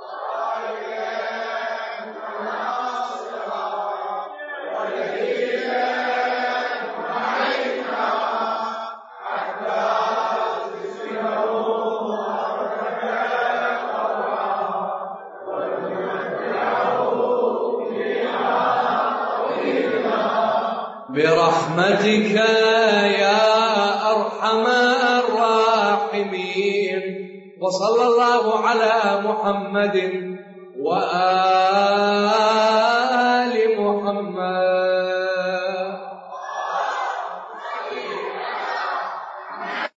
برحمتك يا أرحم الراحمين. وصلى الله على محمد وآل محمد.